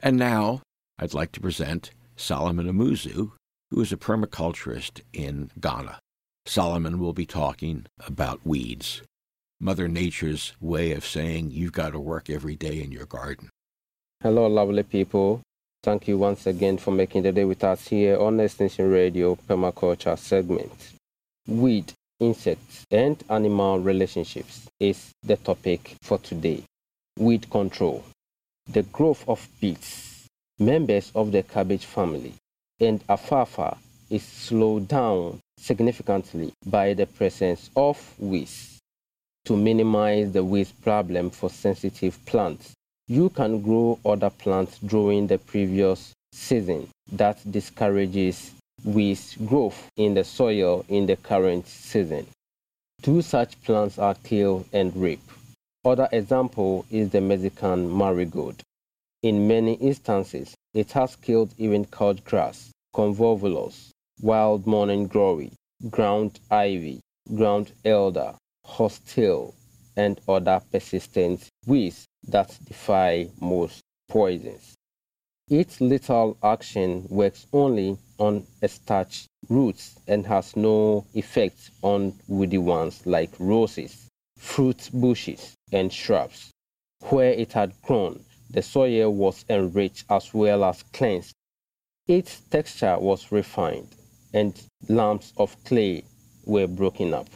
And now I'd like to present Solomon Amuzu, who is a permaculturist in Ghana. Solomon will be talking about weeds, Mother Nature's way of saying you've got to work every day in your garden. Hello, lovely people. Thank you once again for making the day with us here on Extension Radio Permaculture segment. Weed, insects, and animal relationships is the topic for today. Weed control. The growth of beets, members of the cabbage family, and alfalfa is slowed down significantly by the presence of weeds. To minimize the weed problem for sensitive plants, you can grow other plants during the previous season that discourages weeds growth in the soil in the current season. Two such plants are kale and rape. Other example is the Mexican marigold. In many instances, it has killed even cut grass, convolvulus, wild morning glory, ground ivy, ground elder, horsetail, and other persistent weeds that defy most poisons. Its lethal action works only on starch roots and has no effect on woody ones like roses, fruit bushes, and shrubs. Where it had grown, the soil was enriched as well as cleansed. Its texture was refined, and lumps of clay were broken up.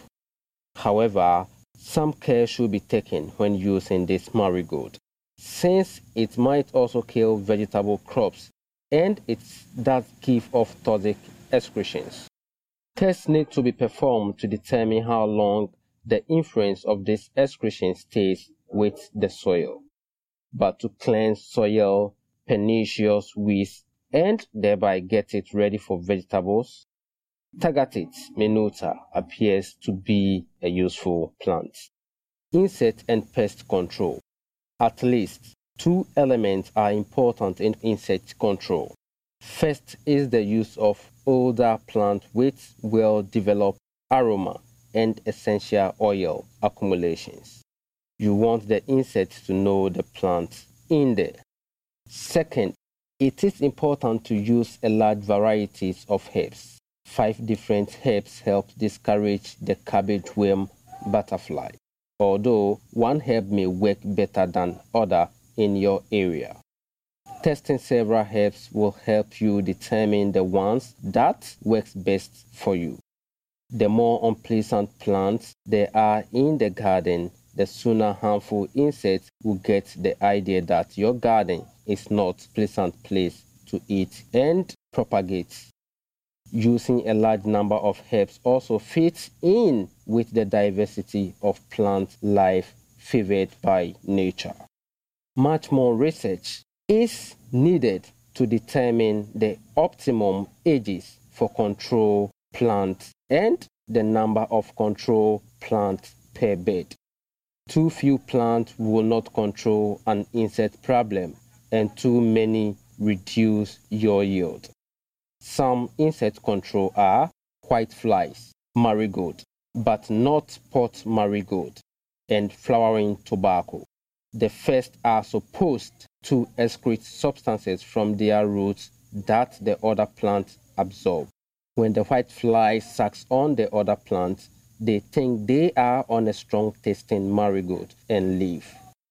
However, some care should be taken when using this marigold, since it might also kill vegetable crops and it does give off toxic excretions. Tests need to be performed to determine how long the influence of this excretion stays with the soil. But to cleanse soil, pernicious weeds, and thereby get it ready for vegetables, Tagatit minuta appears to be a useful plant. Insect and pest control. At least two elements are important in insect control. First is the use of older plants with well-developed aroma and essential oil accumulations. You want the insects to know the plant in there. Second, it is important to use a large variety of herbs. 5 different herbs help discourage the cabbage worm butterfly, although one herb may work better than other in your area. Testing several herbs will help you determine the ones that works best for you. The more unpleasant plants there are in the garden, the sooner harmful insects will get the idea that your garden is not a pleasant place to eat and propagate. Using a large number of herbs also fits in with the diversity of plant life favored by nature. Much more research is needed to determine the optimum ages for control plants and the number of control plants per bed. Too few plants will not control an insect problem, and too many reduce your yield. Some insect control are whiteflies, marigold, but not pot marigold, and flowering tobacco. The first are supposed to excrete substances from their roots that the other plant absorb. When the whitefly sucks on the other plant, they think they are on a strong-tasting marigold and leave.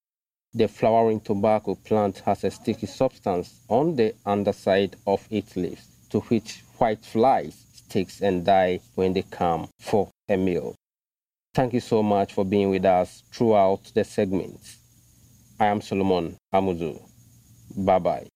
The flowering tobacco plant has a sticky substance on the underside of its leaves, to which whiteflies stick and die when they come for a meal. Thank you so much for being with us throughout the segment. I am Solomon Amuzu. Bye-bye.